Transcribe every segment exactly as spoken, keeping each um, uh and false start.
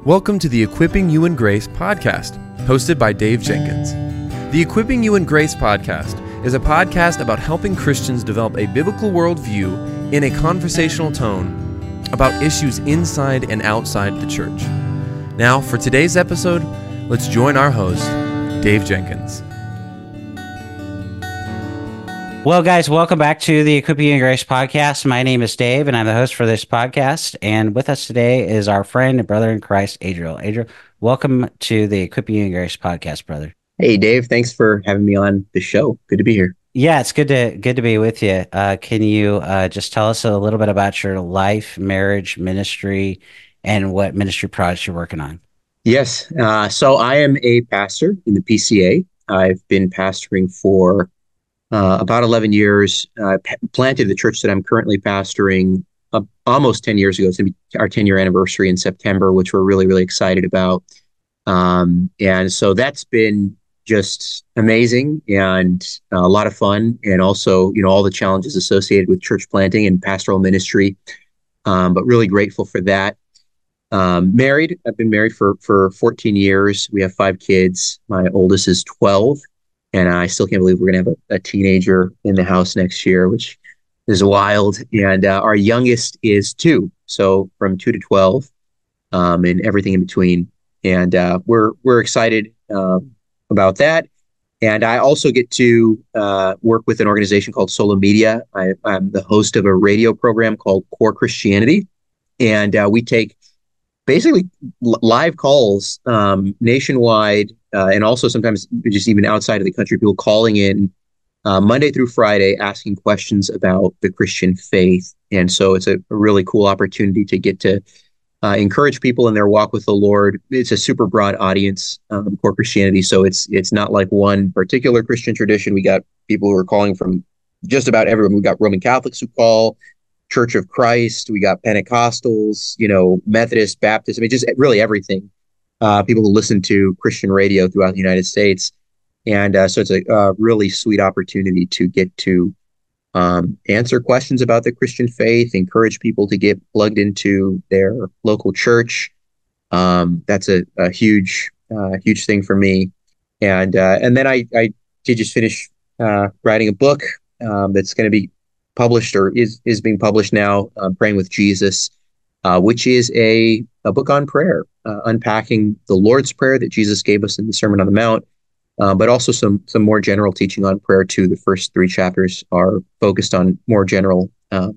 Welcome to the Equipping You in Grace podcast, hosted by Dave Jenkins. The Equipping You in Grace podcast is a podcast about helping Christians develop a biblical worldview in a conversational tone about issues inside and outside the church. Now, for today's episode, let's join our host, Dave Jenkins. Well, guys, welcome back to the Equipping You in Grace podcast. My name is Dave, and I'm the host for this podcast. And with us today is our friend and brother in Christ, Adriel. Adriel, welcome to the Equipping You in Grace podcast, brother. Hey, Dave. Thanks for having me on the show. Good to be here. Yeah, it's good to good to be with you. Uh, can you uh, just tell us a little bit about your life, marriage, ministry, and what ministry projects you're working on? Yes. Uh, so I am a pastor in the P C A. I've been pastoring for Uh, about eleven years. I uh, p- planted the church that I'm currently pastoring uh, almost ten years ago. It's going to be our ten-year anniversary in September, which we're really, really excited about. Um, and so that's been just amazing and uh, a lot of fun, and also, you know, all the challenges associated with church planting and pastoral ministry, um, but really grateful for that. Um, married, I've been married for, for fourteen years. We have five kids. My oldest is twelve. And I still can't believe we're going to have a, a teenager in the house next year, which is wild. And uh, our youngest is two, so from two to twelve, um, and everything in between. And uh, we're we're excited um, about that. And I also get to uh, work with an organization called Solo Media. I, I'm the host of a radio program called Core Christianity, and uh, we take basically l- live calls um, nationwide. Uh, and also sometimes just even outside of the country, people calling in uh, Monday through Friday asking questions about the Christian faith. And so it's a, a really cool opportunity to get to uh, encourage people in their walk with the Lord. It's a super broad audience, um, Core Christianity. So it's it's not like one particular Christian tradition. We got people who are calling from just about everyone. We got Roman Catholics who call, Church of Christ. We got Pentecostals, you know, Methodist, Baptist. I mean, just really everything. Uh, people who listen to Christian radio throughout the United States. And uh, so it's a uh, really sweet opportunity to get to um, answer questions about the Christian faith, encourage people to get plugged into their local church. Um, that's a, a huge, uh, huge thing for me. And uh, and then I, I did just finish uh, writing a book um, that's going to be published or is, is being published now, uh, Praying with Jesus, uh, which is a, a book on prayer. Uh, unpacking the Lord's Prayer that Jesus gave us in the Sermon on the Mount, uh, but also some some more general teaching on prayer too. The first three chapters are focused on more general, um,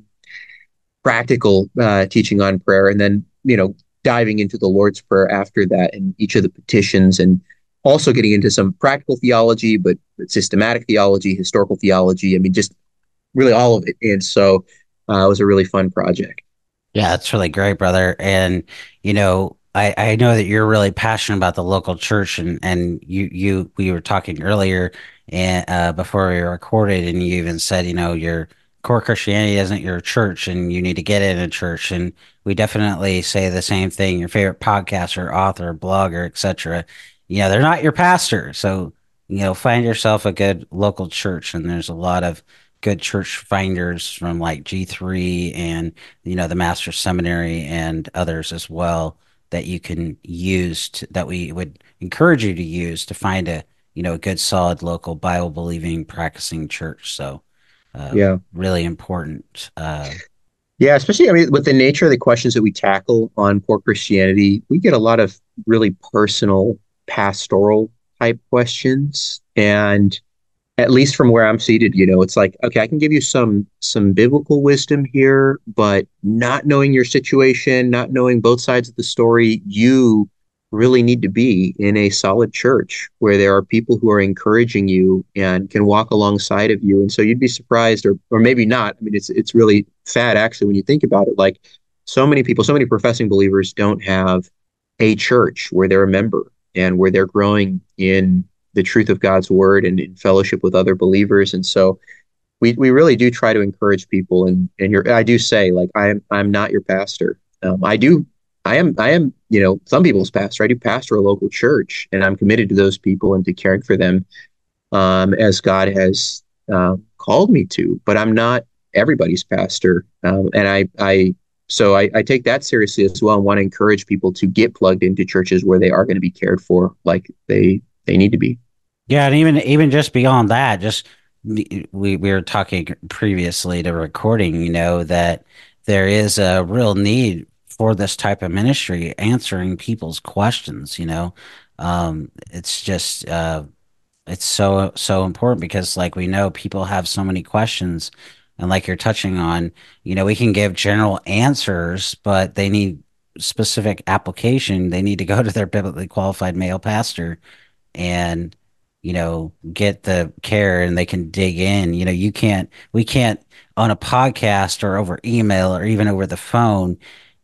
practical uh, teaching on prayer, and then, you know, diving into the Lord's Prayer after that, and each of the petitions, and also getting into some practical theology, but systematic theology, historical theology. I mean, just really all of it. And so uh, it was a really fun project. Yeah, that's really great, brother. And, you know, I, I know that you're really passionate about the local church, and, and you, you we were talking earlier and uh, before we recorded, and you even said, you know, your Core Christianity isn't your church, and you need to get in a church. And we definitely say the same thing. Your favorite podcaster, author, blogger, et cetera, you know, they're not your pastor. So, you know, find yourself a good local church, and there's a lot of good church finders from like G three and, you know, the Master's Seminary and others as well that you can use to, that we would encourage you to use to find a, you know, a good, solid, local Bible believing, practicing church. So, uh, yeah, really important. Uh, yeah, especially, I mean, with the nature of the questions that we tackle on Core Christianity, we get a lot of really personal, pastoral type questions. And at least from where I'm seated, you know, it's like, okay, I can give you some some biblical wisdom here, but not knowing your situation, not knowing both sides of the story, you really need to be in a solid church where there are people who are encouraging you and can walk alongside of you. And so you'd be surprised, or or maybe not. I mean, it's it's really sad, actually, when you think about it. Like, so many people, so many professing believers don't have a church where they're a member and where they're growing in the truth of God's word and in fellowship with other believers. And so we we really do try to encourage people. And and you're, I do say, like, I'm I'm not your pastor. Um, I do I am I am you know some people's pastor. I do pastor a local church, and I'm committed to those people and to caring for them um, as God has uh, called me to. But I'm not everybody's pastor. Um, and I I so I, I take that seriously as well, and want to encourage people to get plugged into churches where they are going to be cared for like they they need to be. Yeah, and even even just beyond that, just we we were talking previously to recording, you know, that there is a real need for this type of ministry, answering people's questions, you know. Um, it's just uh it's so so important because like we know people have so many questions, and like you're touching on, you know, we can give general answers, but they need specific application. They need to go to their biblically qualified male pastor and you know get the care, and they can dig in. You know, you can't we can't on a podcast or over email or even over the phone,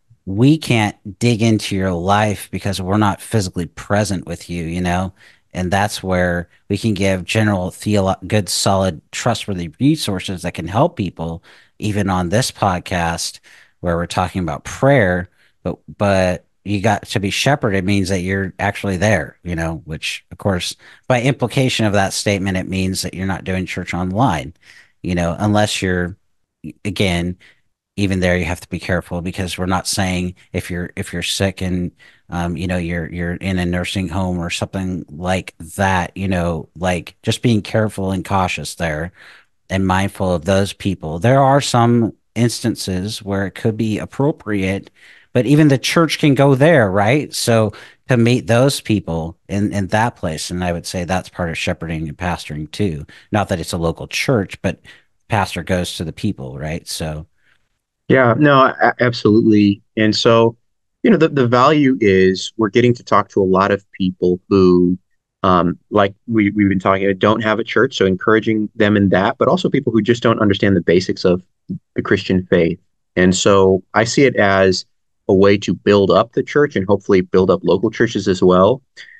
we can't dig into your life because we're not physically present with you, you know? And that's where we can give general, theolo- good, solid, trustworthy resources that can help people, even on this podcast where we're talking about prayer. But, but you got to be shepherded means that you're actually there, you know, which, of course, by implication of that statement, it means that you're not doing church online, you know, unless you're, again, even there you have to be careful because we're not saying if you're if you're sick and um, you know you're you're in a nursing home or something like that, you know, like just being careful and cautious there and mindful of those people. There are some instances where it could be appropriate, but even the church can go there, right? So to meet those people in in that place, and I would say that's part of shepherding and pastoring too. Not that it's a local church, but pastor goes to the people, right? So Yeah, no, a- absolutely. And so, you know, the, the value is we're getting to talk to a lot of people who, um, like we, we've been talking about, don't have a church. So encouraging them in that, but also people who just don't understand the basics of the Christian faith. And so I see it as a way to build up the church and hopefully build up local churches as well,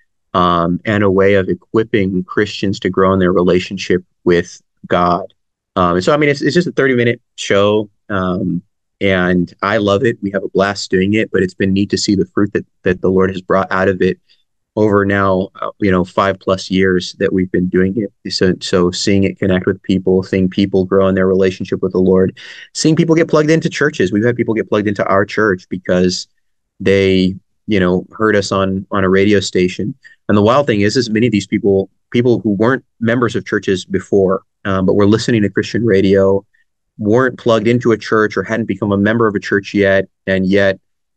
um, and a way of equipping Christians to grow in their relationship with God. Um, and so, I mean, it's, it's just a thirty minute show. Um, and I love it. We have a blast doing it, but it's been neat to see the fruit that, that the Lord has brought out of it over now, uh, you know, five plus years that we've been doing it. So, so seeing it connect with people, seeing people grow in their relationship with the Lord, seeing people get plugged into churches. We've had people get plugged into our church because they, you know, heard us on, on a radio station. And the wild thing is, is many of these people, people who weren't members of churches before, um, but were listening to Christian radio, weren't plugged into a church or hadn't become a member of a church yet. And yet,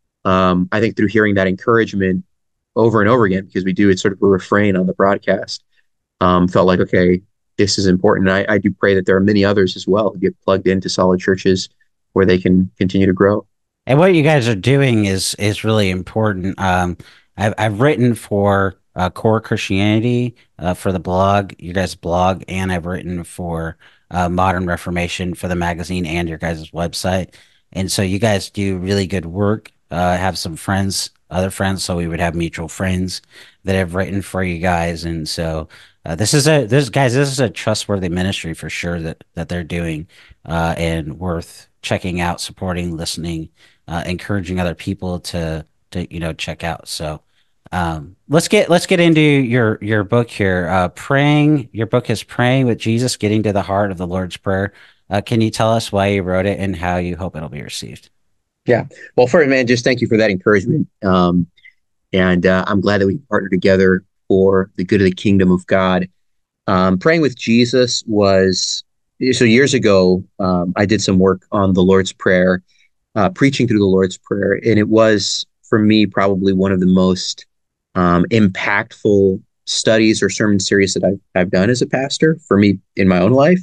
um, I think through hearing that encouragement over and over again, because we do, it's sort of a refrain on the broadcast, um, felt like, okay, this is important. And I, I do pray that there are many others as well who get plugged into solid churches where they can continue to grow. and what you guys are doing is is really important. Um, I've I've written for uh, Core Christianity uh, for the blog, your guys' blog, and I've written for uh, Modern Reformation for the magazine and your guys' website. And so you guys do really good work. Uh, I have some friends, other friends, so we would have mutual friends that have written for you guys. And so uh, this is a this guys, this is a trustworthy ministry for sure that that they're doing, uh, and worth checking out, supporting, listening, uh, encouraging other people to to you know check out. So um, let's get let's get into your your book here. Uh, praying. Your book is Praying with Jesus, Getting to the Heart of the Lord's Prayer. Uh, can you tell us why you wrote it and how you hope it'll be received? Yeah. Well, first, man, just thank you for that encouragement. Um, and uh, I'm glad that we partner together for the good of the kingdom of God. Um, Praying with Jesus was so years ago. Um, I did some work on the Lord's Prayer, uh, preaching through the Lord's Prayer, and it was for me probably one of the most um, impactful studies or sermon series that I've I've done as a pastor for me in my own life.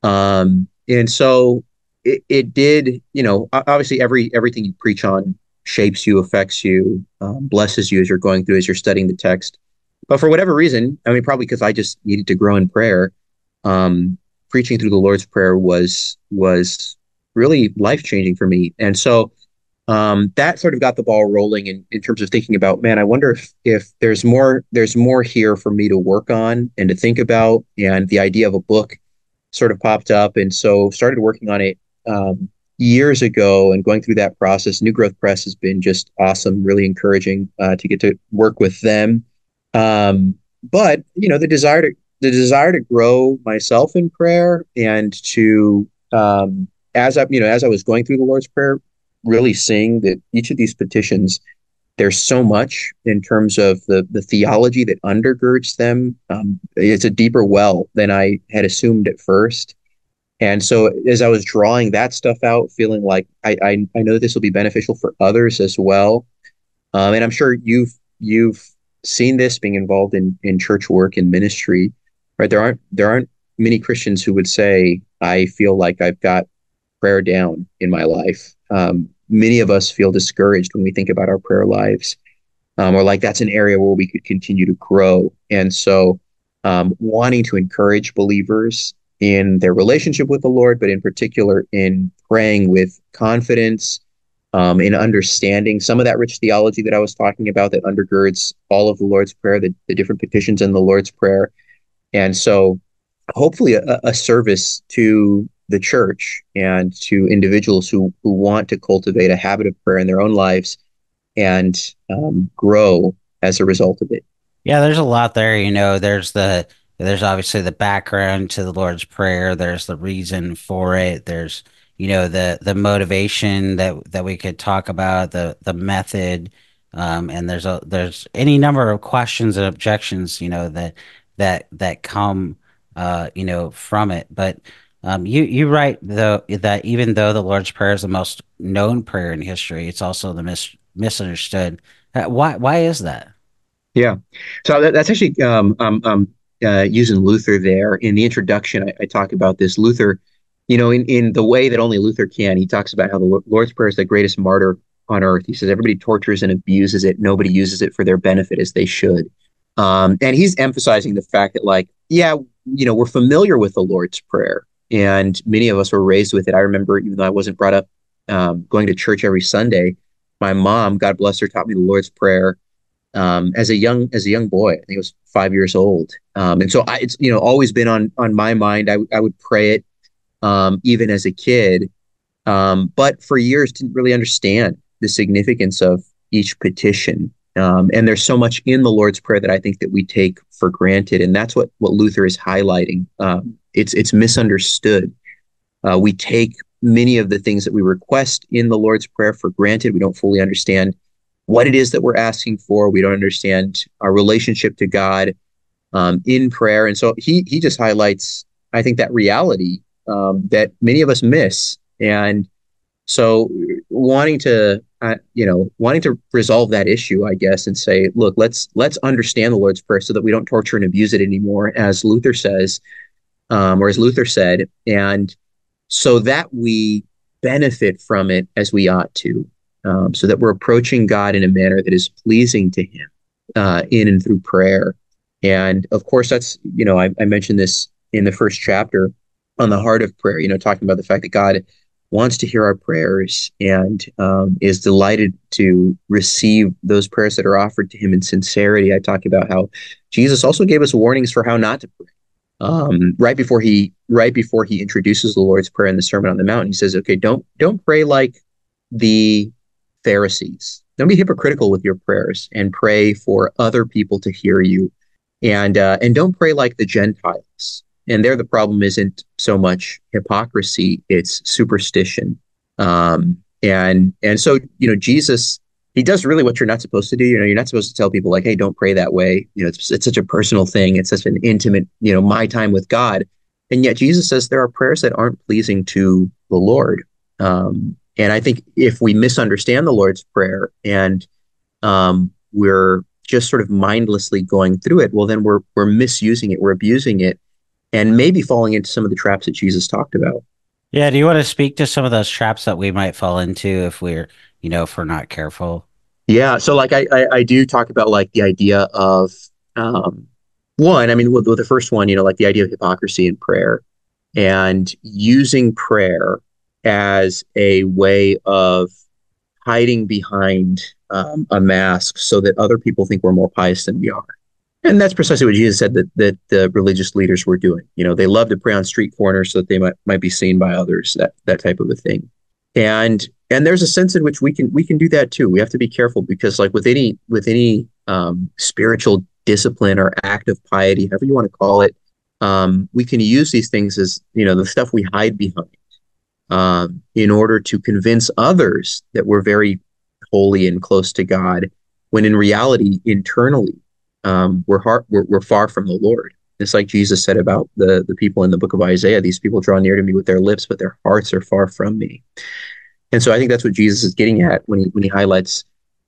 Um, and so it, it did, you know, obviously every everything you preach on shapes you, affects you, um, blesses you as you're going through, as you're studying the text. But for whatever reason, I mean, probably because I just needed to grow in prayer, um, preaching through the Lord's Prayer was was really life changing for me. And so um, that sort of got the ball rolling in, in terms of thinking about, man, I wonder if if there's more there's more here for me to work on and to think about. And the idea of a book sort of popped up, and so started working on it um, years ago and going through that process. New Growth Press has been just awesome, really encouraging uh, to get to work with them. Um, but you know, the desire to the desire to grow myself in prayer and to um, as I you know as I was going through the Lord's Prayer, really seeing that each of these petitions, there's so much in terms of the the theology that undergirds them. Um, it's a deeper well than I had assumed at first. And so as I was drawing that stuff out, feeling like I I, I know this will be beneficial for others as well. Um, and I'm sure you've you've seen this being involved in in church work and ministry, right? There aren't there aren't many Christians who would say, I feel like I've got prayer down in my life. Um, many of us feel discouraged when we think about our prayer lives, um, or like that's an area where we could continue to grow. And so, um, wanting to encourage believers in their relationship with the Lord, but in particular in praying with confidence, um, in understanding some of that rich theology that I was talking about that undergirds all of the Lord's Prayer, the, the different petitions in the Lord's Prayer. And so, hopefully, a, a service to the church and to individuals who who want to cultivate a habit of prayer in their own lives and um, grow as a result of it. Yeah, there's a lot there. You know, there's the there's obviously the background to the Lord's Prayer. There's the reason for it. There's, you know, the the motivation that that we could talk about, the the method, um, and there's a there's any number of questions and objections, you know, that that that come, uh, you know, from it. But um, you you write though that even though the Lord's Prayer is the most known prayer in history, it's also the mis misunderstood. Uh, why why is that? Yeah. So that, that's actually um, um, um, uh, using Luther there. In the introduction, I, I talk about this. Luther, you know, in, in the way that only Luther can, he talks about how the Lord's Prayer is the greatest martyr on earth. He says everybody tortures and abuses it. Nobody uses it for their benefit as they should. Um, and he's emphasizing the fact that, like, yeah, you know, we're familiar with the Lord's Prayer, and many of us were raised with it. I remember, even though I wasn't brought up um, going to church every Sunday, my mom, God bless her, taught me the Lord's Prayer um, as a young as a young boy. I think it was five years old, um, and so I, it's you know always been on on my mind. I I would pray it um, even as a kid, um, but for years didn't really understand the significance of each petition. Um, and there's so much in the Lord's Prayer that I think that we take for granted, and that's what what Luther is highlighting. Um, it's it's misunderstood. Uh, we take many of the things that we request in the Lord's Prayer for granted. We don't fully understand what it is that we're asking for. We don't understand our relationship to God um, in prayer. And so he he just highlights, I think, that reality um, that many of us miss. And so wanting to, uh, you know, wanting to resolve that issue, I guess, and say, look, let's let's understand the Lord's Prayer so that we don't torture and abuse it anymore, as Luther says, um, or as Luther said, and so that we benefit from it as we ought to. Um, so that we're approaching God in a manner that is pleasing to Him uh, in and through prayer. And of course, that's, you know, I, I mentioned this in the first chapter on the heart of prayer, you know, talking about the fact that God wants to hear our prayers and um, is delighted to receive those prayers that are offered to Him in sincerity. I talk about how Jesus also gave us warnings for how not to pray. Um, right before he, right before he introduces the Lord's Prayer in the Sermon on the Mount, he says, "Okay, don't don't pray like the Pharisees. Don't be hypocritical with your prayers, and pray for other people to hear you, and uh, and don't pray like the Gentiles." And there, the problem isn't so much hypocrisy; it's superstition. Um, and and so, you know, Jesus, he does really what you're not supposed to do. You know, you're not supposed to tell people like, "Hey, don't pray that way." You know, it's it's such a personal thing. It's such an intimate, you know, my time with God. And yet, Jesus says there are prayers that aren't pleasing to the Lord. Um, And I think if we misunderstand the Lord's Prayer and um, we're just sort of mindlessly going through it, well, then we're we're misusing it, we're abusing it, and maybe falling into some of the traps that Jesus talked about. Yeah, do you want to speak to some of those traps that we might fall into if we're, you know, if we're not careful? Yeah, so like I I, I do talk about like the idea of um, one, I mean, with, with the first one, you know, like the idea of hypocrisy in prayer and using prayer as a way of hiding behind um, a mask so that other people think we're more pious than we are. And that's precisely what Jesus said that that the religious leaders were doing. You know, they love to pray on street corners so that they might might be seen by others, that that type of a thing. And and there's a sense in which we can we can do that too. We have to be careful because, like with any with any um, spiritual discipline or act of piety, however you want to call it, um, we can use these things as, you know, the stuff we hide behind. um, in order to convince others that we're very holy and close to God, when in reality, internally, um, we're, heart, we're we're far from the Lord. It's like Jesus said about the the people in the book of Isaiah. These people draw near to me with their lips, but their hearts are far from me. And so I think that's what Jesus is getting at when he when he highlights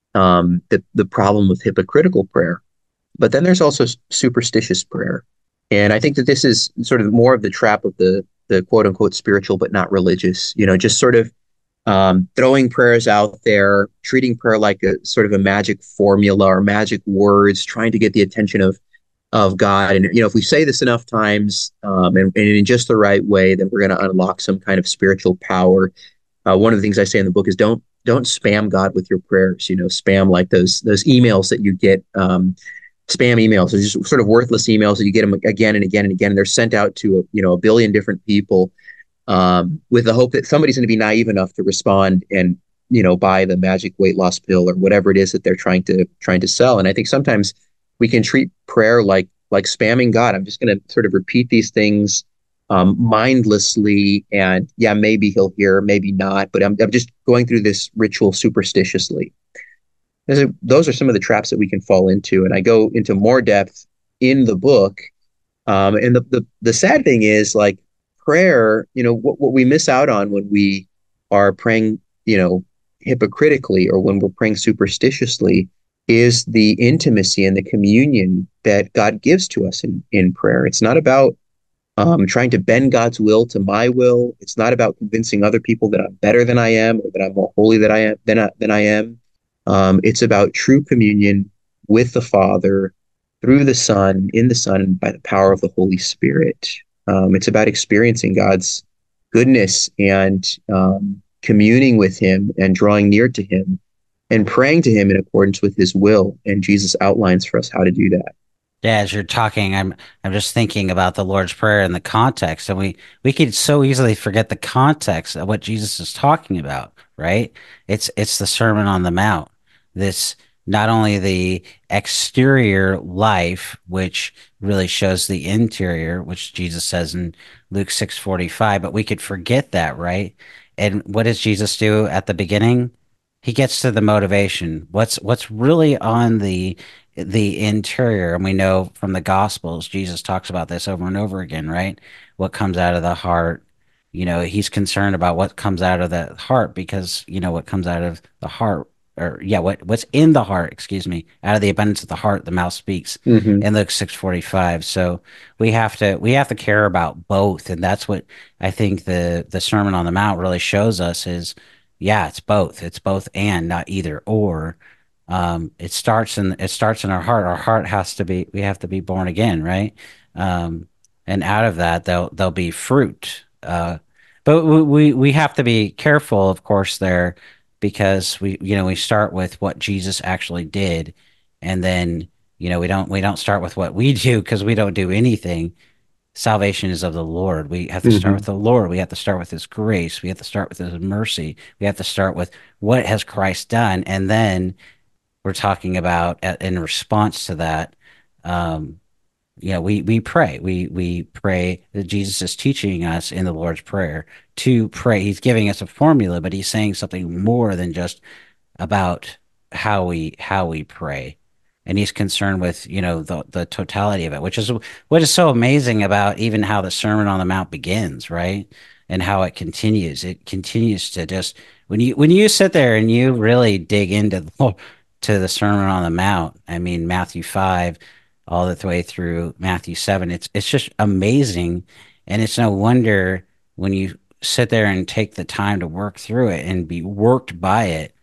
um, the the problem with hypocritical prayer. But then there's also superstitious prayer, and I think that this is sort of more of the trap of the the quote unquote spiritual but not religious. You know, just sort of um, throwing prayers out there, treating prayer like a sort of a magic formula or magic words, trying to get the attention of of God. And you know, if we say this enough times um, and, and in just the right way, then we're going to unlock some kind of spiritual power. Uh, one of the things I say in the book is don't don't spam God with your prayers. You know, spam like those those emails that you get, um, spam emails, they're just sort of worthless emails that you get them again and again and again, and they're sent out to a, you know a billion different people um, with the hope that somebody's going to be naive enough to respond and you know buy the magic weight loss pill or whatever it is that they're trying to trying to sell. And I think sometimes we can treat prayer like like spamming God. I'm just going to sort of repeat these things um, mindlessly, and yeah, maybe he'll hear, maybe not, but I'm, I'm just going through this ritual superstitiously. Those are, those are some of the traps that we can fall into, and I go into more depth in the book. Um, and the, the the sad thing is, like prayer, you know, what, what we miss out on when we are praying, you know, hypocritically or when we're praying superstitiously is the intimacy and the communion that God gives to us in, in prayer. It's not about um, trying to bend God's will to my will. It's not about convincing other people that I'm better than I am or that I'm more holy than I am than I, than I am. Um, it's about true communion with the Father through the Son, in the Son, by the power of the Holy Spirit. Um, it's about experiencing God's goodness and um, communing with him and drawing near to him and praying to him in accordance with his will. And Jesus outlines for us how to do that. Yeah, as you're talking, I'm I'm just thinking about the Lord's Prayer in the context, and we we could so easily forget the context of what Jesus is talking about, right? It's it's the Sermon on the Mount. This not only the exterior life, which really shows the interior, which Jesus says in Luke six forty-five, but we could forget that, right? And what does Jesus do at the beginning? He gets to the motivation. What's what's really on the the interior, and we know from the Gospels, Jesus talks about this over and over again, right? What comes out of the heart, you know, he's concerned about what comes out of the heart because, you know, what comes out of the heart, or yeah, what what's in the heart, excuse me, out of the abundance of the heart, the mouth speaks, mm-hmm. in Luke six forty-five. So we have to we have to care about both, and that's what I think the the Sermon on the Mount really shows us is, yeah, it's both, it's both and not either or. Um, it starts in it starts in our heart. Our heart has to be. We have to be born again, right? Um, and out of that, there'll there'll be fruit. Uh, but we, we we have to be careful, of course, there, because we you know we start with what Jesus actually did, and then you know we don't we don't start with what we do because we don't do anything. Salvation is of the Lord. We have to mm-hmm. start with the Lord. We have to start with his grace. We have to start with his mercy. We have to start with what has Christ done, and then we're talking about in response to that. Um, you know, we, we pray, we, we pray that Jesus is teaching us in the Lord's Prayer to pray. He's giving us a formula, but he's saying something more than just about how we, how we pray. And he's concerned with, you know, the, the totality of it, which is what is so amazing about even how the Sermon on the Mount begins, right? And how it continues. It continues to just, when you, when you sit there and you really dig into the to the Sermon on the Mount, I mean, Matthew five, all the way through Matthew seven, it's it's just amazing. And it's no wonder when you sit there and take the time to work through it and be worked by it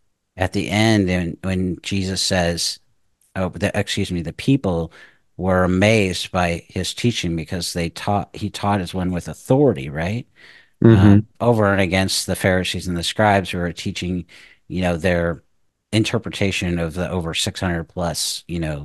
at the end, and when Jesus says, oh, the, excuse me, the people were amazed by his teaching because they taught, he taught as one with authority, right? Mm-hmm. Uh, over and against the Pharisees and the scribes who are teaching, you know, their interpretation of the over six hundred plus, you know,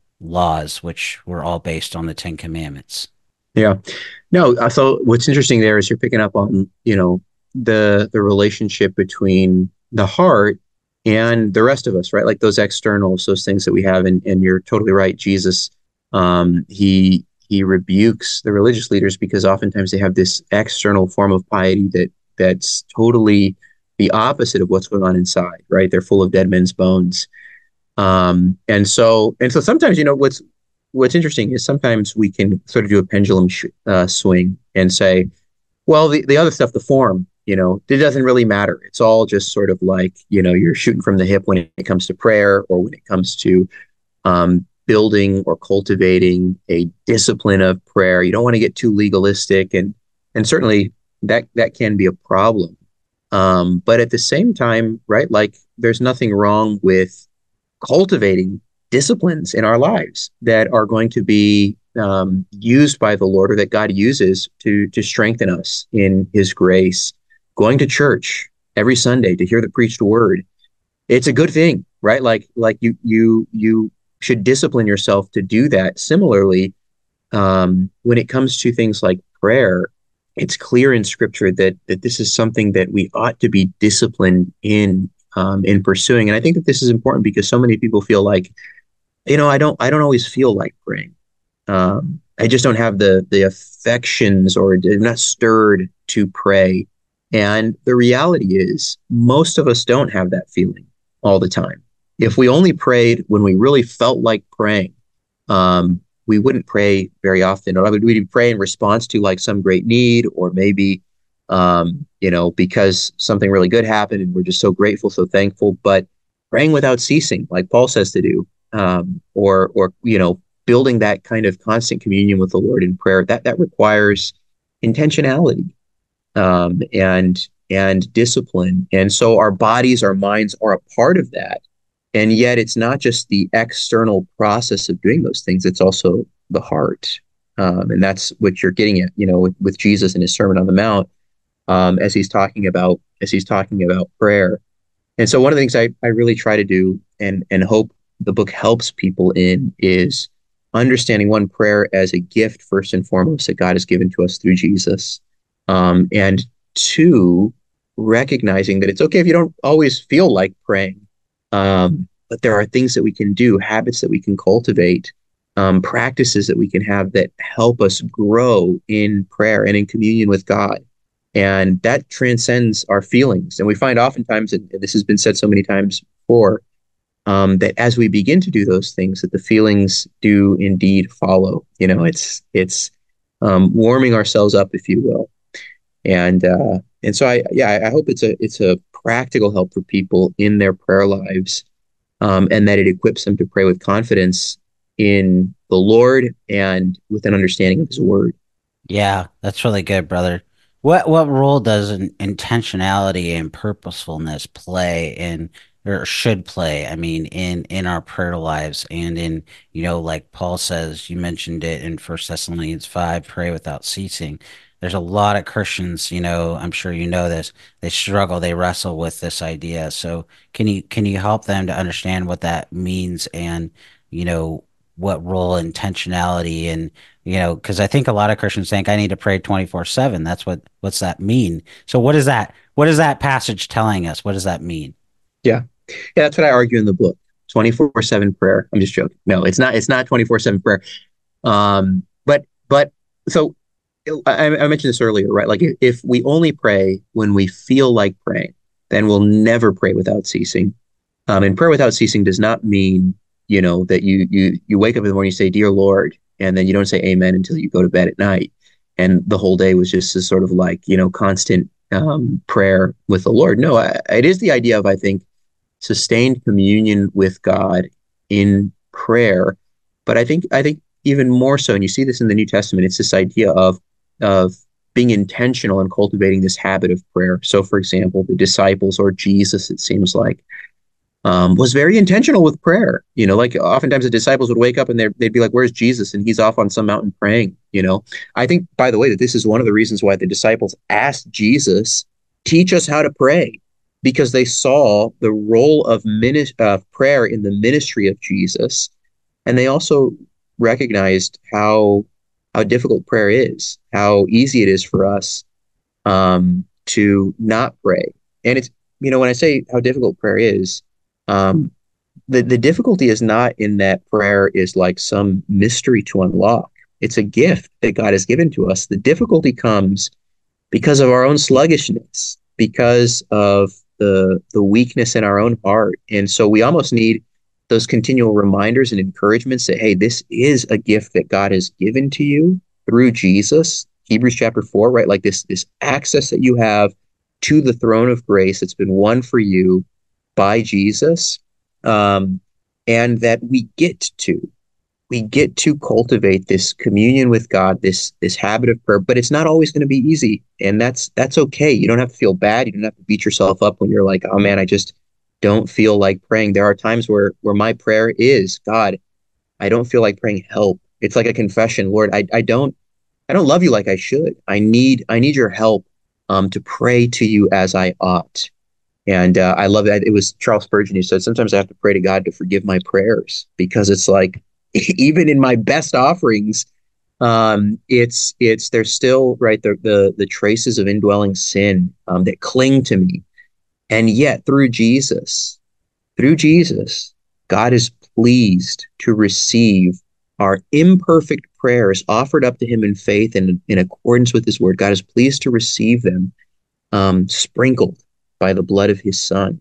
laws, which were all based on the Ten Commandments. Yeah. No, so what's interesting there is you're picking up on, you know, the the relationship between the heart and the rest of us, right? Like those externals, those things that we have. And, and you're totally right. Jesus, um, he he rebukes the religious leaders because oftentimes they have this external form of piety that that's totally the opposite of what's going on inside, right? They're full of dead men's bones. Um, and so, and so sometimes, you know, what's, what's interesting is sometimes we can sort of do a pendulum sh- uh, swing and say, well, the, the other stuff, the form, you know, it doesn't really matter. It's all just sort of like, you know, you're shooting from the hip when it comes to prayer or when it comes to um, building or cultivating a discipline of prayer. You don't want to get too legalistic, and and certainly that that can be a problem. Um, but at the same time, right, like there's nothing wrong with cultivating disciplines in our lives that are going to be um, used by the Lord, or that God uses to to strengthen us in His grace. Going to church every Sunday to hear the preached word, it's a good thing, right? Like like you you you should discipline yourself to do that. Similarly, um, when it comes to things like prayer, it's clear in Scripture that that this is something that we ought to be disciplined in um, in pursuing. And I think that this is important because so many people feel like, you know, I don't I don't always feel like praying. Um, I just don't have the the affections, or I'm not stirred to pray. And the reality is, most of us don't have that feeling all the time. If we only prayed when we really felt like praying, um, we wouldn't pray very often. Or we'd pray in response to like some great need, or maybe, um, you know, because something really good happened and we're just so grateful, so thankful. But praying without ceasing, like Paul says to do, um, or or you know, building that kind of constant communion with the Lord in prayer, that that requires intentionality um, and and discipline. And so our bodies, our minds are a part of that. And yet it's not just the external process of doing those things, it's also the heart. Um, and that's what you're getting at, you know, with, with Jesus in his Sermon on the Mount, um, as he's talking about as he's talking about prayer. And so one of the things I, I really try to do and and hope the book helps people in is understanding, one, prayer as a gift first and foremost that God has given to us through Jesus. Um, and two, recognizing that it's okay if you don't always feel like praying. Um, but there are things that we can do, habits that we can cultivate, um, practices that we can have that help us grow in prayer and in communion with God. And that transcends our feelings. And we find oftentimes, and this has been said so many times before, um, that as we begin to do those things, that the feelings do indeed follow. You know, it's it's um, warming ourselves up, if you will. And uh, and so I yeah I hope it's a it's a practical help for people in their prayer lives, um, and that it equips them to pray with confidence in the Lord and with an understanding of His Word. Yeah, that's really good, brother. What what role does an intentionality and purposefulness play in, or should play, I mean, in in our prayer lives, and in, you know, like Paul says, you mentioned it in First Thessalonians five, pray without ceasing. There's a lot of Christians, you know, I'm sure you know this, they struggle, they wrestle with this idea. So can you can you help them to understand what that means, and, you know, what role intentionality, and, you know, because I think a lot of Christians think I need to pray twenty-four seven. That's what, what's that mean? So what is that? What is that passage telling us? What does that mean? Yeah, yeah, that's what I argue in the book. twenty-four seven prayer. I'm just joking. No, it's not. It's not twenty-four seven prayer. Um, but but so I, I mentioned this earlier, right? Like if, if we only pray when we feel like praying, then we'll never pray without ceasing. Um, and prayer without ceasing does not mean, you know, that you you you wake up in the morning, you say, "Dear Lord," and then you don't say Amen until you go to bed at night, and the whole day was just this sort of like, you know, constant um, prayer with the Lord. No, I, it is the idea of, I think, sustained communion with God in prayer. But I think I think even more so, and you see this in the New Testament, it's this idea of of being intentional in cultivating this habit of prayer. So, for example, the disciples, or Jesus, it seems like, um, was very intentional with prayer. You know, like oftentimes the disciples would wake up and they'd be like, "Where's Jesus?" And he's off on some mountain praying. You know, I think, by the way, that this is one of the reasons why the disciples asked Jesus, "Teach us how to pray," because they saw the role of minis- uh, prayer in the ministry of Jesus, and they also recognized how how difficult prayer is, how easy it is for us um, to not pray. And it's, you know, when I say how difficult prayer is, um, the, the difficulty is not in that prayer is like some mystery to unlock. It's a gift that God has given to us. The difficulty comes because of our own sluggishness, because of the the weakness in our own heart. And so we almost need those continual reminders and encouragements that, hey, this is a gift that God has given to you through Jesus. Hebrews chapter four, right? Like this, this access that you have to the throne of grace that's been won for you by Jesus, um, and that we get to. We get to cultivate this communion with God, this this habit of prayer, but it's not always going to be easy, and that's that's okay. You don't have to feel bad. You don't have to beat yourself up when you're like, oh man, I just don't feel like praying. There are times where where my prayer is, God, I don't feel like praying. Help. It's like a confession, Lord. I I don't I don't love you like I should. I need I need your help um, to pray to you as I ought. And uh, I love that. It was Charles Spurgeon who said, sometimes I have to pray to God to forgive my prayers, because it's like, even in my best offerings, um, it's it's there's still right the the, the traces of indwelling sin um, that cling to me, and yet through Jesus, through Jesus, God is pleased to receive our imperfect prayers offered up to Him in faith and in accordance with His word. God is pleased to receive them, um, sprinkled by the blood of His Son,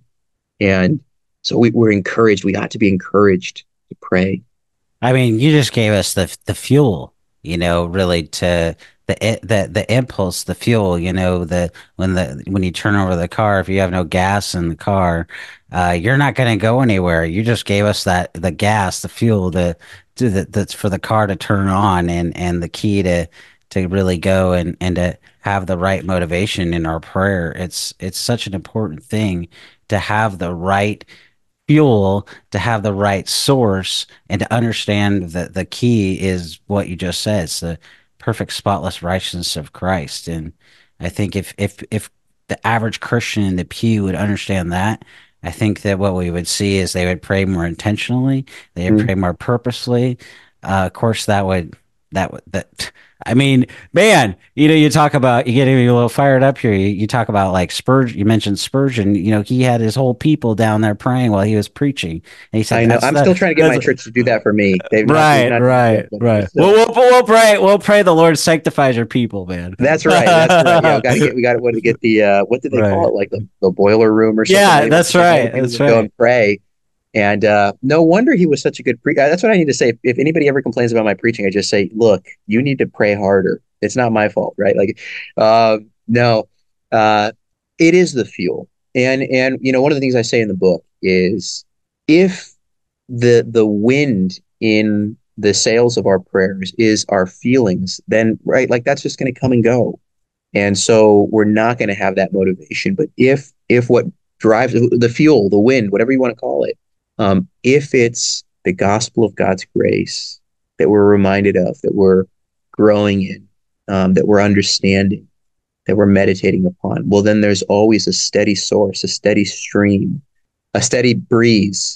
and so we, we're encouraged. We ought to be encouraged to pray. I mean, you just gave us the the fuel, you know, really to the the the impulse, the fuel, you know, the when the when you turn over the car, if you have no gas in the car, uh, you're not going to go anywhere. You just gave us that the gas, the fuel, the to the that's for the car to turn on, and and the key to to really go and and to have the right motivation in our prayer. It's it's such an important thing to have the right fuel, to have the right source, and to understand that the key is what you just said. It's the perfect spotless righteousness of Christ. And I think if if if the average Christian in the pew would understand that, I think that what we would see is they would pray more intentionally, they would Mm. pray more purposely. Uh, of course, that would that would that. I mean, man, you know, you talk about, you get me a little fired up here. You, you talk about like Spurgeon, you mentioned Spurgeon, you know, he had his whole people down there praying while he was preaching. And he said, I know. that's I'm the, still trying to get my that's- church to do that for me. They've not, right, they've not right, but right. still- Well, we'll, we'll pray, we'll pray the Lord sanctifies your people, man. That's right. That's right. Yeah, we got to get. We got to want to get the. Uh, what did they Right. call it? Like the, the boiler room or something. Yeah, They- that's they had right, people that's to Go right. and pray, and uh, no wonder he was such a good preacher. That's what I need to say. If, if anybody ever complains about my preaching, I just say, look, you need to pray harder. It's not my fault, right? Like, uh, no, uh, it is the fuel, and and you know, one of the things I say in the book is, if the the wind in the sails of our prayers is our feelings, then right, like that's just going to come and go. And so we're not going to have that motivation. But if if what drives the fuel, the wind, whatever you want to call it, um, if it's the gospel of God's grace that we're reminded of, that we're growing in, um, that we're understanding, that we're meditating upon, well, then there's always a steady source, a steady stream, a steady breeze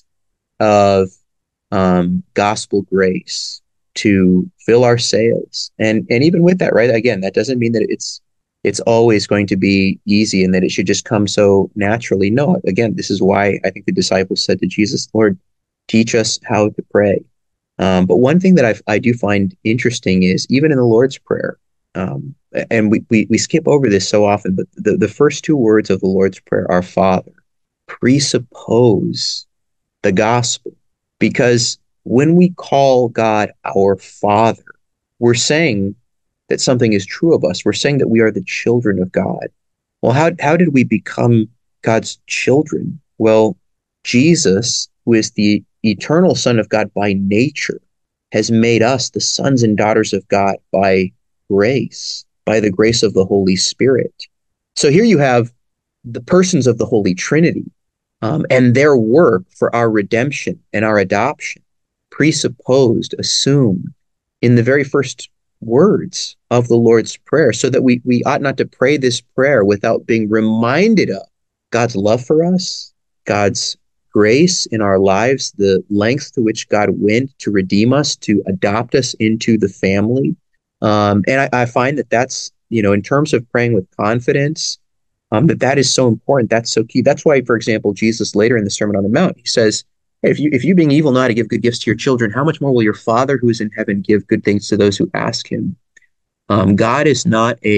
of um, gospel grace to fill our sails. And and even with that, right? Again, that doesn't mean that it's it's always going to be easy and that it should just come so naturally. No, again, this is why I think the disciples said to Jesus, Lord, teach us how to pray. Um, but one thing that I I do find interesting is even in the Lord's Prayer, um, and we, we we skip over this so often, but the, the first two words of the Lord's Prayer, our Father, presuppose the gospel. Because when we call God our Father, we're saying that something is true of us. We're saying that we are the children of God. Well, how how did we become God's children? Well, Jesus, who is the eternal Son of God by nature, has made us the sons and daughters of God by grace, by the grace of the Holy Spirit. So here you have the persons of the Holy Trinity, um, and their work for our redemption and our adoption, presupposed, assumed in the very first words of the Lord's Prayer, so that we, we ought not to pray this prayer without being reminded of God's love for us, God's grace in our lives, the length to which God went to redeem us, to adopt us into the family. Um, and I, I find that that's, you know, in terms of praying with confidence, um, that that is so important. That's so key. That's why, for example, Jesus later in the Sermon on the Mount, he says, hey, if you, if you being evil know how to give good gifts to your children, how much more will your Father who is in heaven give good things to those who ask him? Um, God is not a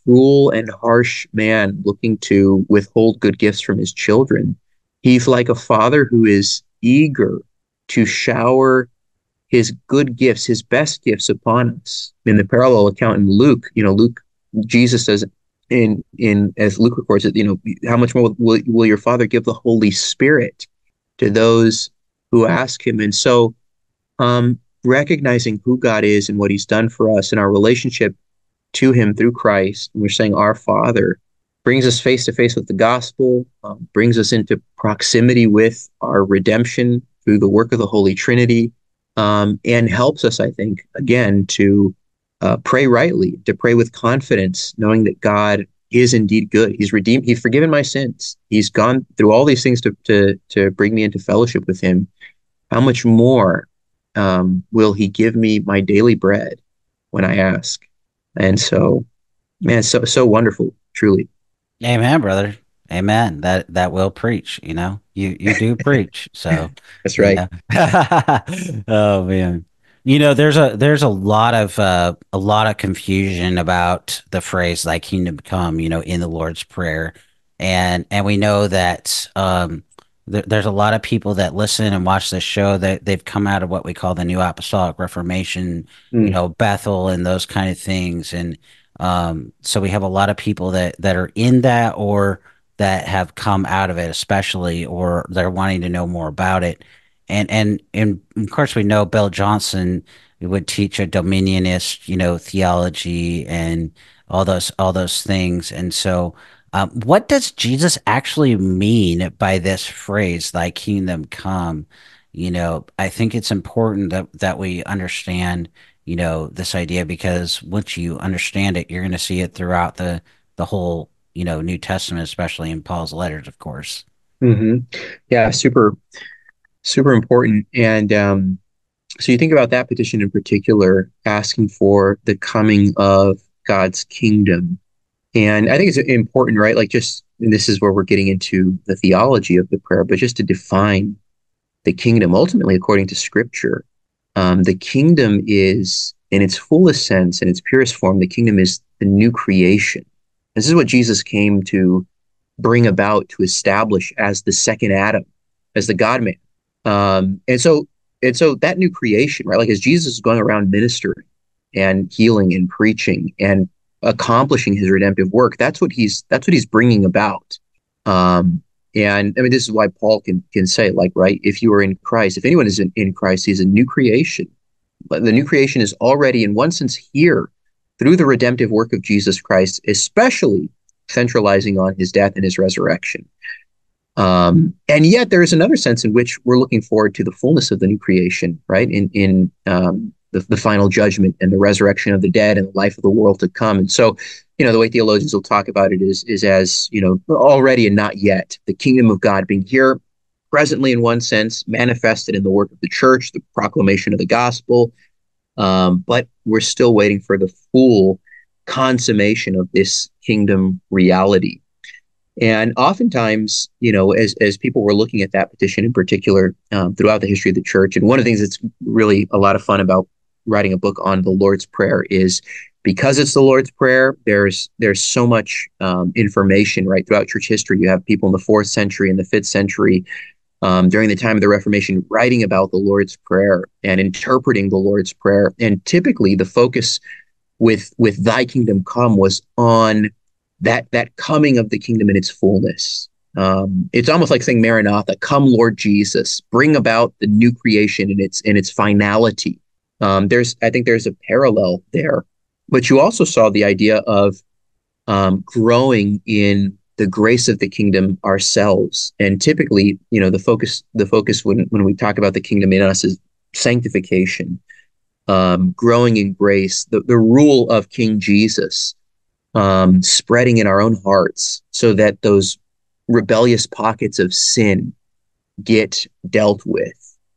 cruel and harsh man looking to withhold good gifts from his children. He's like a father who is eager to shower his good gifts, his best gifts upon us. In the parallel account in Luke, you know, Luke, Jesus says in, in, as Luke records it, you know, how much more will, will your Father give the Holy Spirit to those who ask him? And so, um, recognizing who God is and what he's done for us and our relationship to him through Christ, and we're saying our Father, brings us face to face with the gospel, um, brings us into proximity with our redemption through the work of the Holy Trinity, um, and helps us, I think, again, to uh, pray rightly, to pray with confidence, knowing that God is indeed good. He's redeemed. He's forgiven my sins. He's gone through all these things to to to bring me into fellowship with him. How much more um, will he give me my daily bread when I ask? And so, man, so so wonderful, truly. Amen, brother. Amen. That that will preach. You know, you you do preach. So that's right. Yeah. Oh man, you know, there's a there's a lot of uh, a lot of confusion about the phrase "Thy kingdom come." You know, in the Lord's Prayer, and and we know that um, th- there's a lot of people that listen and watch this show that they've come out of what we call the New Apostolic Reformation. Mm. You know, Bethel and those kind of things, and um, so we have a lot of people that that are in that or that have come out of it, especially, or they're wanting to know more about it. And, and, and of course we know Bill Johnson would teach a dominionist, you know, theology and all those, all those things. And so, um, what does Jesus actually mean by this phrase, "Thy kingdom come"? You know, I think it's important that, that we understand, you know, this idea, because once you understand it, you're going to see it throughout the, the whole, you know, New Testament, especially in Paul's letters, of course. Mm-hmm. Yeah, super, super important. And um, so you think about that petition in particular, asking for the coming of God's kingdom. And I think it's important, right? Like just, and this is where we're getting into the theology of the prayer, but just to define the kingdom, ultimately, according to Scripture, um, the kingdom is, in its fullest sense, in its purest form, the kingdom is the new creation. This is what Jesus came to bring about, to establish as the second Adam, as the God-man. Um, and so, and so that new creation, right? Like as Jesus is going around ministering and healing and preaching and accomplishing his redemptive work, that's what he's that's what he's bringing about. Um, and I mean, this is why Paul can can say, like, right, if you are in Christ, if anyone is in, in Christ, he's a new creation. But the new creation is already, in one sense, here through the redemptive work of Jesus Christ, especially centralizing on his death and his resurrection. Um, and yet there is another sense in which we're looking forward to the fullness of the new creation, right? In in um, the, the final judgment and the resurrection of the dead and the life of the world to come. And so, you know, the way theologians will talk about it is, is as, you know, already and not yet, the kingdom of God being here presently in one sense, manifested in the work of the church, the proclamation of the gospel. Um, but we're still waiting for the full consummation of this kingdom reality. And oftentimes, you know, as as people were looking at that petition in particular um, throughout the history of the church, and one of the things that's really a lot of fun about writing a book on the Lord's Prayer is because it's the Lord's Prayer, there's there's so much um, information, right, throughout church history. You have people in the fourth century and the fifth century um, during the time of the Reformation writing about the Lord's Prayer and interpreting the Lord's Prayer. And typically the focus with with "Thy kingdom come" was on that that coming of the kingdom in its fullness. Um, it's almost like saying Maranatha, come Lord Jesus, bring about the new creation in its in its finality. Um, there's, I think there's a parallel there, but you also saw the idea of um, growing in the grace of the kingdom ourselves. And typically, you know, the focus the focus when when we talk about the kingdom in us is sanctification, um, growing in grace, the the rule of King Jesus. Um, spreading in our own hearts so that those rebellious pockets of sin get dealt with.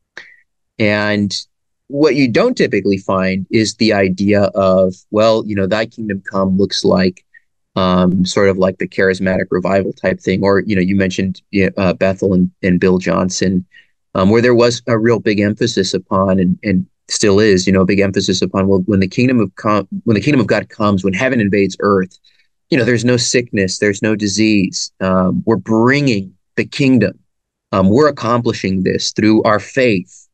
And what you don't typically find is the idea of, well, you know, "Thy kingdom come" looks like um, sort of like the charismatic revival type thing. Or, you know, you mentioned uh, Bethel and, and Bill Johnson, um, where there was a real big emphasis upon, and, and still is, you know, a big emphasis upon, well, when the kingdom of com- when the kingdom of God comes, when heaven invades earth, you know, there's no sickness, there's no disease. Um, we're bringing the kingdom. Um, we're accomplishing this through our faith.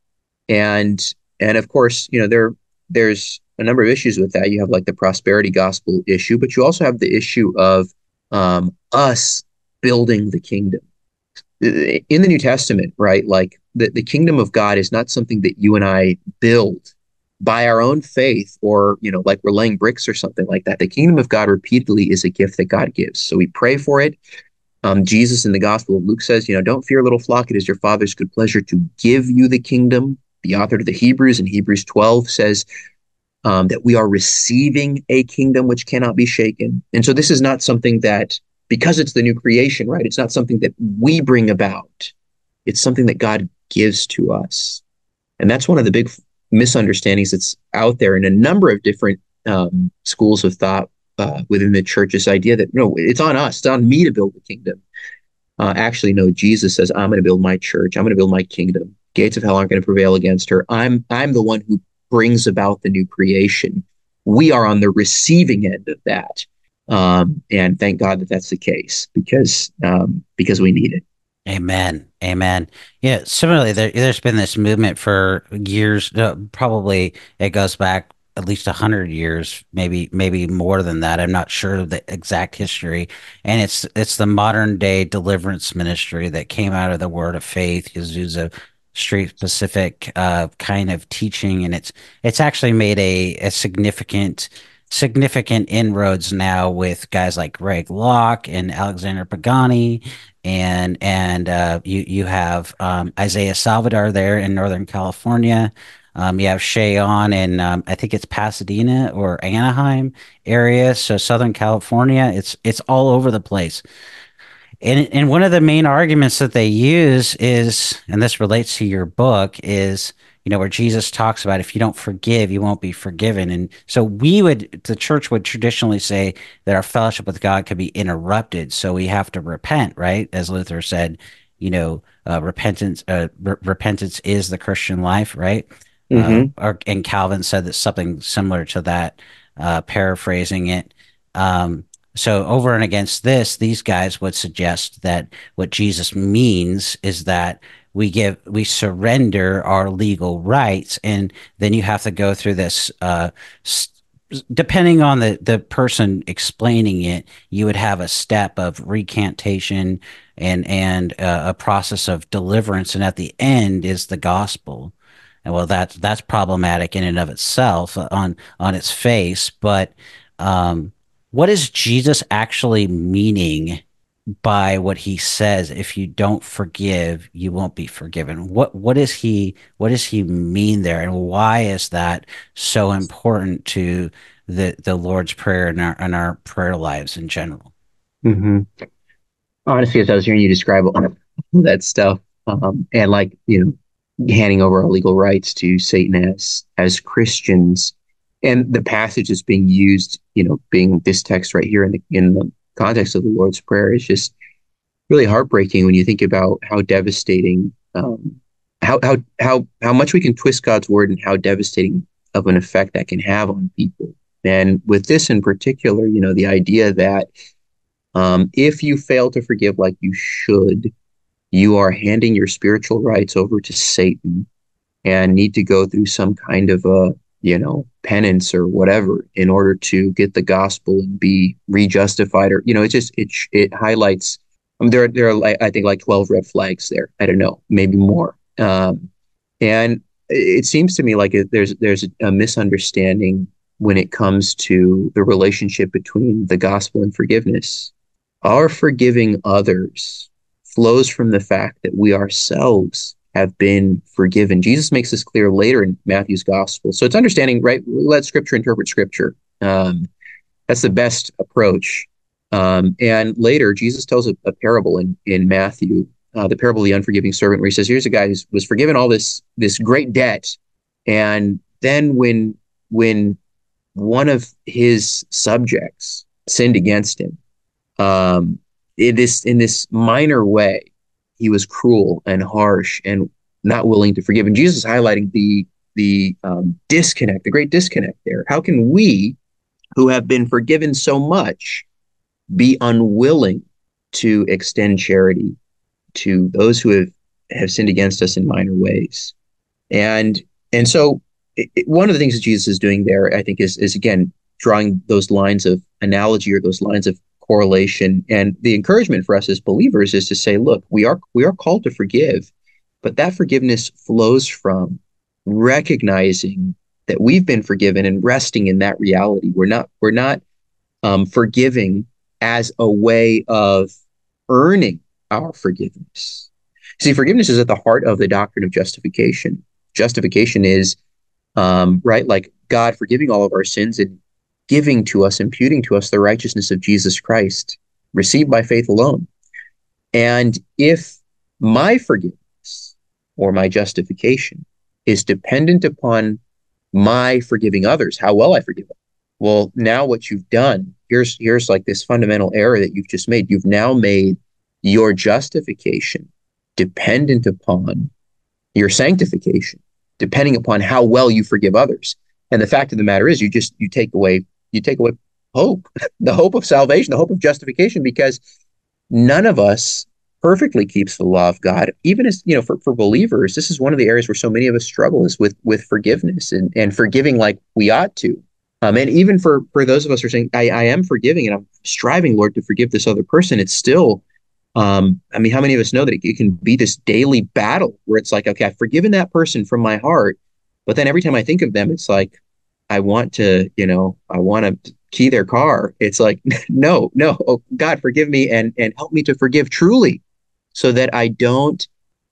And and of course, you know, there there's a number of issues with that. You have like the prosperity gospel issue, but you also have the issue of um, us building the kingdom. In the New Testament, right? Like the, the kingdom of God is not something that you and I build by our own faith, or, you know, like we're laying bricks or something like that. The kingdom of God repeatedly is a gift that God gives. So we pray for it. Um, Jesus in the Gospel of Luke says, you know, don't fear, little flock. It is your Father's good pleasure to give you the kingdom. The author to the Hebrews in Hebrews twelve says um, that we are receiving a kingdom which cannot be shaken. And so this is not something that, because it's the new creation, right? It's not something that we bring about. It's something that God gives to us. And that's one of the big misunderstandings that's out there in a number of different um, schools of thought uh, within the church, this idea that, no, it's on us, it's on me to build the kingdom. Uh, actually, no, Jesus says, I'm going to build my church. I'm going to build my kingdom. Gates of hell aren't going to prevail against her. I'm, I'm the one who brings about the new creation. We are on the receiving end of that. Um, and thank God that that's the case, because um, because we need it. Amen. Amen. Yeah. Similarly, there, there's been this movement for years. Uh, probably it goes back at least a hundred years, maybe maybe more than that. I'm not sure of the exact history. And it's it's the modern day deliverance ministry that came out of the Word of Faith, Azusa Street specific uh, kind of teaching, and it's it's actually made a, a significant significant inroads now with guys like Greg Locke and Alexander Pagani, and and uh, you you have um, Isaiah Salvador there in Northern California. Um, you have Shay On in um, I think it's Pasadena or Anaheim area, so Southern California. It's it's all over the place. And and one of the main arguments that they use is, and this relates to your book, is, you know, where Jesus talks about if you don't forgive, you won't be forgiven. And so we would, the church would traditionally say that our fellowship with God could be interrupted. So we have to repent, right? As Luther said, you know, uh, repentance, uh, re- repentance is the Christian life, right? Mm-hmm. Uh, or, and Calvin said that something similar to that, uh, paraphrasing it. Um, So over and against this, these guys would suggest that what Jesus means is that we give, we surrender our legal rights, and then you have to go through this. Uh, depending on the the person explaining it, you would have a step of recantation and and uh, a process of deliverance, and at the end is the gospel. And well, that's that's problematic in and of itself on on its face, but. Um, What is Jesus actually meaning by what he says? If you don't forgive, you won't be forgiven. What what is he what does he mean there, and why is that so important to the the Lord's Prayer and our and our prayer lives in general? Mm-hmm. Honestly, as I was hearing you describe all that stuff, um, and like, you know, handing over our legal rights to Satan as as Christians, and the passage is being used, you know, being this text right here in the in the context of the Lord's Prayer, is just really heartbreaking when you think about how devastating, um, how how how how much we can twist God's word, and how devastating of an effect that can have on people. And with this in particular, you know, the idea that um, if you fail to forgive like you should, you are handing your spiritual rights over to Satan and need to go through some kind of a, you know, penance or whatever in order to get the gospel and be rejustified, or, you know, it just, it, it highlights, I mean, there, there are, like, I think like twelve red flags there. I don't know, maybe more. Um, and it seems to me like it, there's, there's a misunderstanding when it comes to the relationship between the gospel and forgiveness. Our forgiving others flows from the fact that we ourselves have been forgiven. Jesus makes this clear later in Matthew's gospel. So it's understanding, right? Let scripture interpret scripture. Um, that's the best approach. Um, and later, Jesus tells a, a parable in, in Matthew, uh, the parable of the unforgiving servant, where he says, here's a guy who was forgiven all this, this great debt. And then when, when one of his subjects sinned against him, um, in this, in this minor way, he was cruel and harsh and not willing to forgive. And Jesus is highlighting the the um, disconnect, the great disconnect there. How can we, who have been forgiven so much, be unwilling to extend charity to those who have, have sinned against us in minor ways. And and so it, it, one of the things that Jesus is doing there, I think, is is again drawing those lines of analogy or those lines of correlation. And the encouragement for us as believers is to say, look, we are we are called to forgive, but that forgiveness flows from recognizing that we've been forgiven and resting in that reality. We're not we're not um, forgiving as a way of earning our forgiveness. See, forgiveness is at the heart of the doctrine of justification. Justification is, um, right, like God forgiving all of our sins and giving to us, imputing to us the righteousness of Jesus Christ, received by faith alone. And if my forgiveness or my justification is dependent upon my forgiving others, how well I forgive them, well, now what you've done, here's here's like this fundamental error that you've just made. You've now made your justification dependent upon your sanctification, depending upon how well you forgive others. And the fact of the matter is, you just you take away you take away hope, the hope of salvation, the hope of justification, because none of us perfectly keeps the law of God. Even as, you know, for, for believers, this is one of the areas where so many of us struggle, is with with forgiveness and, and forgiving like we ought to. Um, and even for, for those of us who are saying, I, I am forgiving and I'm striving, Lord, to forgive this other person, it's still, um, I mean, how many of us know that it, it can be this daily battle where it's like, okay, I've forgiven that person from my heart, but then every time I think of them, it's like, I want to, you know, I want to key their car. It's like, no, no, oh, God, forgive me and and help me to forgive truly, so that I don't,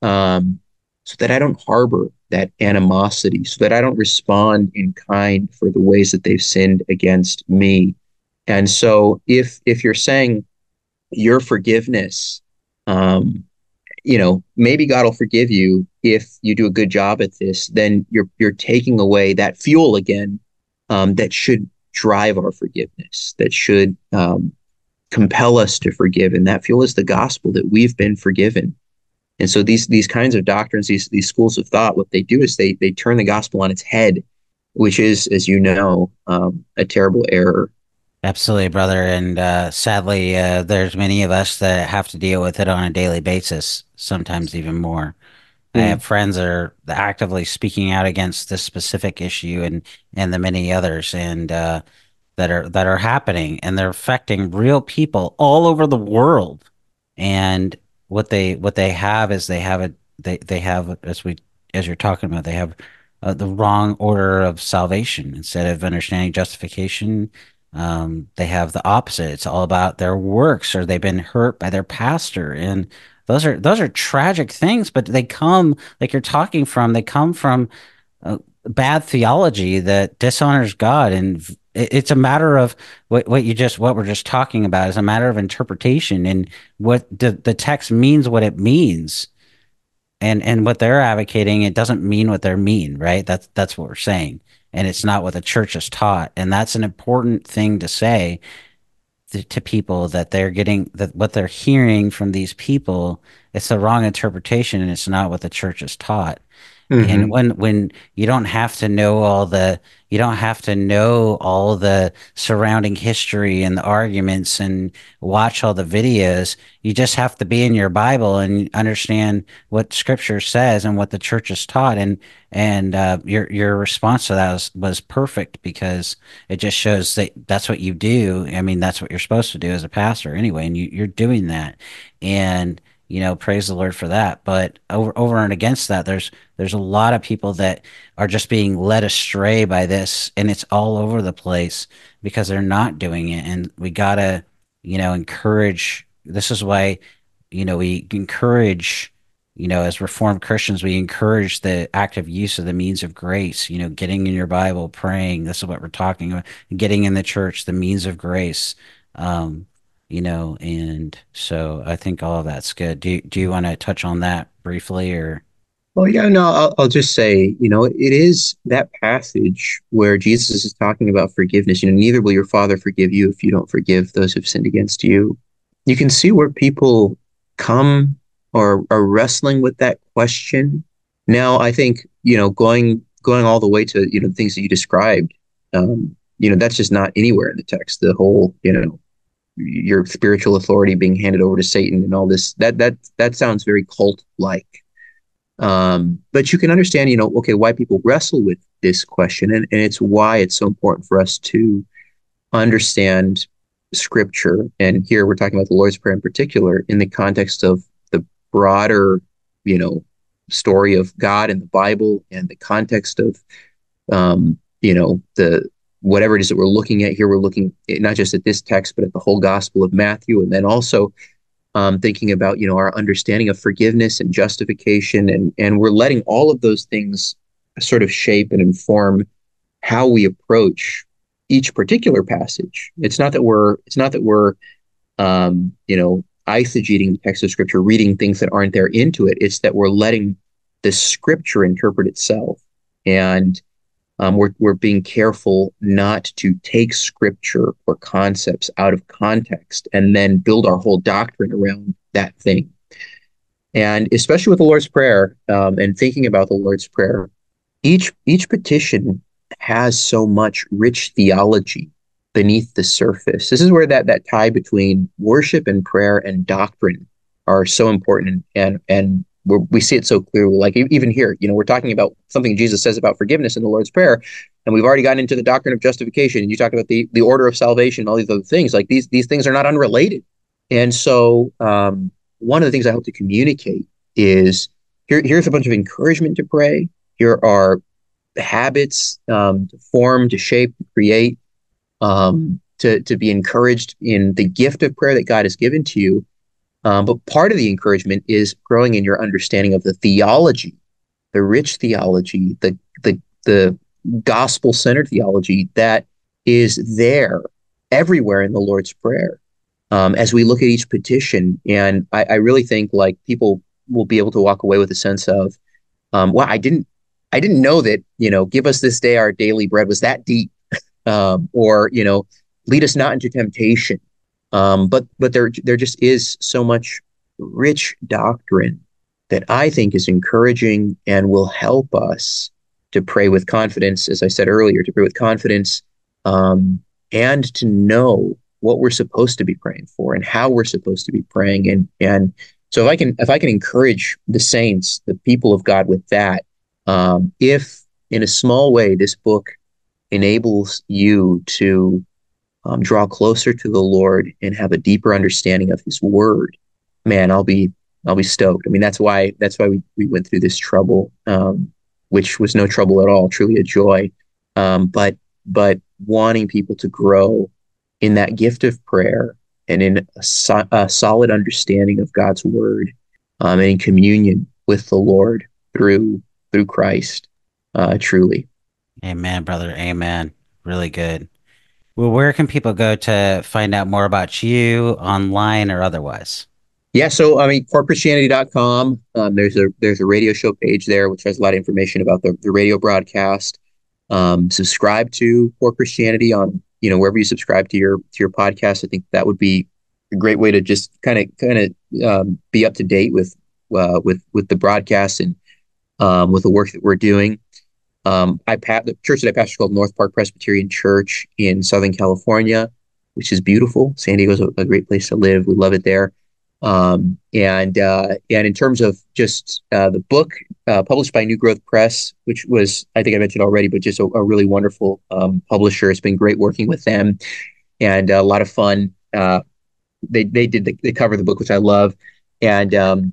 um, so that I don't harbor that animosity, so that I don't respond in kind for the ways that they've sinned against me. And so, if if you're saying your forgiveness, um, you know, maybe God will forgive you if you do a good job at this, then you're you're taking away that fuel again, um, that should drive our forgiveness, that should um, compel us to forgive, and that fuel is the gospel that we've been forgiven. And so these these kinds of doctrines, these these schools of thought, what they do is they they turn the gospel on its head, which is, as you know, um, a terrible error. Absolutely, brother. And uh, sadly, uh, there's many of us that have to deal with it on a daily basis, sometimes even more. I Mm. have friends that are actively speaking out against this specific issue and and the many others, and uh, that are that are happening, and they're affecting real people all over the world. And what they what they have is they have a they they have, as we as you're talking about, they have uh, the wrong order of salvation. Instead of understanding justification, um, they have the opposite. It's all about their works, or they've been hurt by their pastor, and those are those are tragic things. But they come, like you're talking from, they come from uh, bad theology that dishonors God. And it, it's a matter of what, what you just what we're just talking about is a matter of interpretation, and what the, the text means what it means, and and what they're advocating, it doesn't mean what they mean, right? That's that's what we're saying, and it's not what the church has taught. And that's an important thing to say to, to people, that they're getting that what they're hearing from these people, it's the wrong interpretation, and it's not what the church has taught. And Mm-hmm. when when you don't have to know all the you don't have to know all the surrounding history and the arguments and watch all the videos, you just have to be in your Bible and understand what Scripture says and what the church has taught. And and uh, your your response to that was, was perfect, because it just shows that that's what you do. I mean, that's what you're supposed to do as a pastor anyway, and you, you're doing that. And you know, praise the Lord for that. But over over and against that, there's there's a lot of people that are just being led astray by this, and it's all over the place because they're not doing it. And we gotta, you know, encourage. This is why, you know, we encourage, you know, as Reformed Christians, we encourage the active use of the means of grace. You know, getting in your Bible, praying. This is what we're talking about. Getting in the church, the means of grace. Um, you know, and so I think all of that's good. Do you, do you want to touch on that briefly, or? Well, yeah, no, I'll, I'll just say, you know, it is that passage where Jesus is talking about forgiveness. You know, neither will your Father forgive you if you don't forgive those who've sinned against you. You can see where people come or are wrestling with that question. Now, I think, you know, going going all the way to, you know, things that you described, um, you know, that's just not anywhere in the text. The whole, you know, your spiritual authority being handed over to Satan and all this. That that that sounds very cult-like. Um, but you can understand, you know, okay, why people wrestle with this question, and, and it's why it's so important for us to understand Scripture. And here we're talking about the Lord's Prayer in particular in the context of the broader, you know, story of God and the Bible, and the context of, um, you know, the whatever it is that we're looking at here. We're looking at not just at this text, but at the whole Gospel of Matthew, and then also um, thinking about, you know, our understanding of forgiveness and justification, and and we're letting all of those things sort of shape and inform how we approach each particular passage. It's not that we're it's not that we're um, you know, eisegeting the text of Scripture, reading things that aren't there into it. It's that we're letting the Scripture interpret itself, and um, we're we're being careful not to take Scripture or concepts out of context and then build our whole doctrine around that thing. And especially with the Lord's Prayer, um, and thinking about the Lord's Prayer, each each petition has so much rich theology beneath the surface. This is where that that tie between worship and prayer and doctrine are so important, and and we're, we see it so clearly. Like even here, you know, we're talking about something Jesus says about forgiveness in the Lord's Prayer, and we've already gotten into the doctrine of justification. And you talked about the the order of salvation, all these other things. Like these these things are not unrelated. And so, um, one of the things I hope to communicate is here. Here's a bunch of encouragement to pray. Here are habits um, to form, to shape, to create, um, to to be encouraged in the gift of prayer that God has given to you. Um, but part of the encouragement is growing in your understanding of the theology, the rich theology, the the the gospel-centered theology that is there everywhere in the Lord's Prayer. Um, as we look at each petition, and I, I really think like people will be able to walk away with a sense of, um, well, I didn't I didn't know that, you know, give us this day our daily bread was that deep, um, or, you know, lead us not into temptation. Um, but but there there just is so much rich doctrine that I think is encouraging and will help us to pray with confidence, as I said earlier, to pray with confidence, um, and to know what we're supposed to be praying for and how we're supposed to be praying. And and so if I can if I can encourage the saints, the people of God, with that, um, if in a small way this book enables you to um, draw closer to the Lord and have a deeper understanding of His Word, man, I'll be I'll be stoked. I mean, that's why that's why we we went through this trouble, um, which was no trouble at all, truly a joy. Um, but but wanting people to grow in that gift of prayer and in a, so, a solid understanding of God's Word, um, and in communion with the Lord through through Christ, uh, truly. Amen, brother. Amen. Really good. Well, where can people go to find out more about you, online or otherwise? Yeah, so I mean, core christianity dot com. Um, there's a there's a radio show page there which has a lot of information about the, the radio broadcast. Um, subscribe to Core Christianity on, you know, wherever you subscribe to your to your podcast. I think that would be a great way to just kind of kind of um, be up to date with uh, with with the broadcast and um, with the work that we're doing. Um, I pa- the church that I pastor is called North Park Presbyterian Church in Southern California, which is beautiful. San Diego's a, a great place to live. We love it there. Um, and uh, and in terms of just uh, the book uh, published by New Growth Press, which was, I think I mentioned already, but just a, a really wonderful um, publisher. It's been great working with them, and a lot of fun. Uh, they they did the, they cover the book, which I love, and um,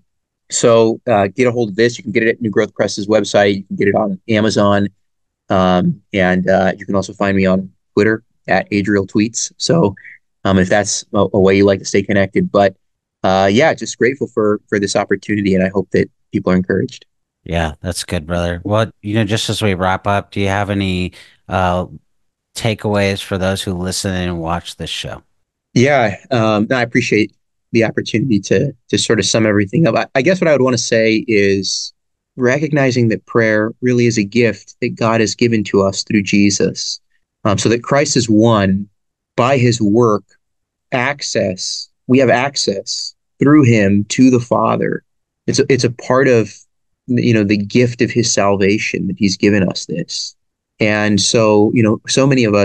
so uh, get a hold of this. You can get it at New Growth Press's website. You can get it on Amazon, um, and uh, you can also find me on Twitter at Adriel Tweets. So um, if that's a, a way you like to stay connected, but Uh, yeah, just grateful for for this opportunity, and I hope that people are encouraged. Yeah, that's good, brother. Well, you know, just as we wrap up, do you have any uh, takeaways for those who listen and watch this show? Yeah, um, I appreciate the opportunity to to sort of sum everything up. I, I guess what I would want to say is recognizing that prayer really is a gift that God has given to us through Jesus, um, so that Christ has won by His work access. We have access through Him to the Father. It's a, it's a part of, you know, the gift of His salvation that He's given us this. And so, you know, so many of us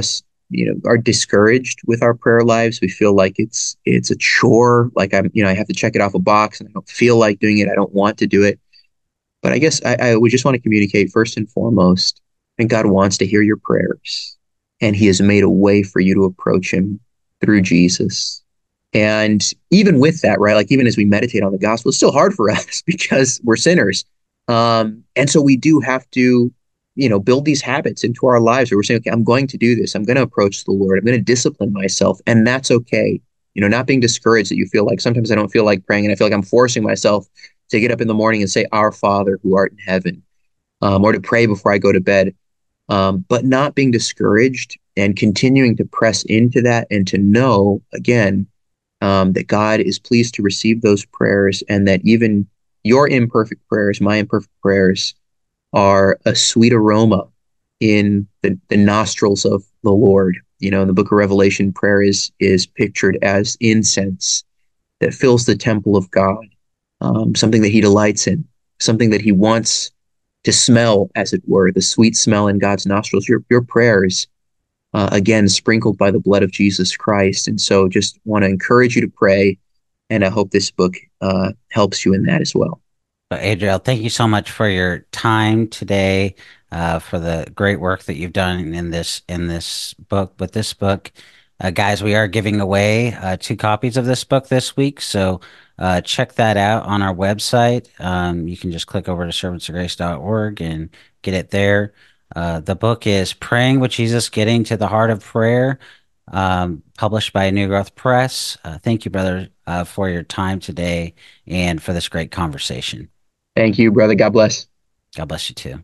you know, are discouraged with our prayer lives. We feel like it's it's a chore, like I'm, you know, I have to check it off a box and I don't feel like doing it. I don't want to do it. But I guess I, I would just want to communicate first and foremost, and God wants to hear your prayers. And he has made a way for you to approach him through Jesus. And even with that, right, like even as we meditate on the gospel, it's still hard for us because we're sinners. Um, and so we do have to, you know, build these habits into our lives where we're saying, okay, I'm going to do this. I'm going to approach the Lord. I'm going to discipline myself. And that's okay. You know, not being discouraged that you feel like sometimes I don't feel like praying and I feel like I'm forcing myself to get up in the morning and say, Our Father who art in heaven, um, or to pray before I go to bed. Um, but not being discouraged and continuing to press into that and to know, again, um, that God is pleased to receive those prayers and that even your imperfect prayers, my imperfect prayers, are a sweet aroma in the, the nostrils of the Lord. You know, in the book of Revelation, prayer is, is pictured as incense that fills the temple of God, um, something that he delights in, something that he wants to smell, as it were, the sweet smell in God's nostrils. Your your prayers, uh, again, sprinkled by the blood of Jesus Christ. And so just want to encourage you to pray, and I hope this book uh, helps you in that as well. Well, Adriel, thank you so much for your time today, uh, for the great work that you've done in this in this book. With this book, uh, guys, we are giving away uh, two copies of this book this week, so Uh, check that out on our website. Um, you can just click over to servants of grace dot org and get it there. Uh, the book is Praying with Jesus, Getting to the Heart of Prayer, um, published by New Growth Press. Uh, thank you, brother, uh, for your time today and for this great conversation. Thank you, brother. God bless. God bless you too.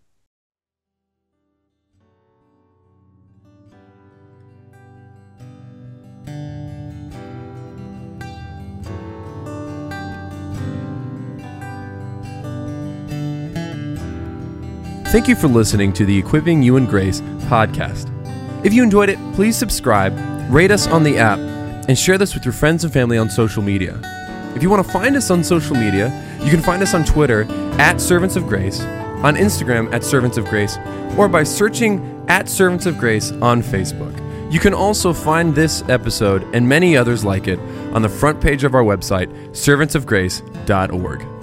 Thank you for listening to the Equipping You in Grace podcast. If you enjoyed it, please subscribe, rate us on the app, and share this with your friends and family on social media. If you want to find us on social media, you can find us on Twitter at Servants of Grace, on Instagram at Servants of Grace, or by searching at Servants of Grace on Facebook. You can also find this episode and many others like it on the front page of our website, servants of grace dot org.